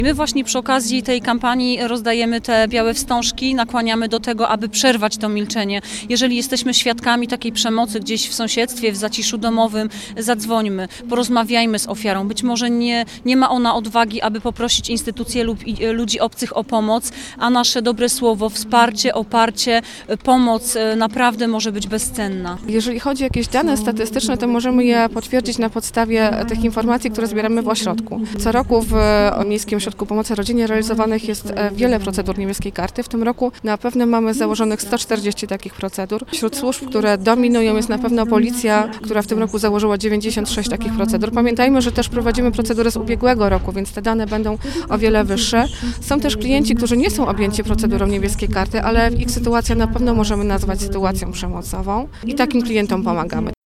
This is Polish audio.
My właśnie przy okazji tej kampanii rozdajemy te białe wstążki, nakłaniamy do tego, aby przerwać to milczenie. Jeżeli jesteśmy świadkami takiej przemocy gdzieś w sąsiedztwie, w zaciszu domowym, zadzwońmy, porozmawiajmy z ofiarą. Być może nie ma ona odwagi, aby poprosić instytucje lub ludzi obcych o pomoc, a nasze dobre słowo, wsparcie, oparcie, pomoc naprawdę może być bezcenna. Jeżeli chodzi o jakieś dane statystyczne, to możemy je potwierdzić na podstawie tych informacji, które zbieramy w ośrodku. Co roku w Miejskim Ośrodku Pomocy Rodzinie realizowanych jest wiele procedur Niebieskiej Karty. W tym roku na pewno mamy założonych 140 takich procedur. Wśród służb, które dominują, jest na pewno Policja, która w tym roku założyła 96 takich procedur. Pamiętajmy, że też prowadzimy procedury z ubiegłego roku, więc te dane będą o wiele wyższe. Są też klienci, którzy nie są objęci procedurą Niebieskiej Karty, ale ich sytuację na pewno możemy nazwać sytuacją przemocową i takim klientom pomagamy.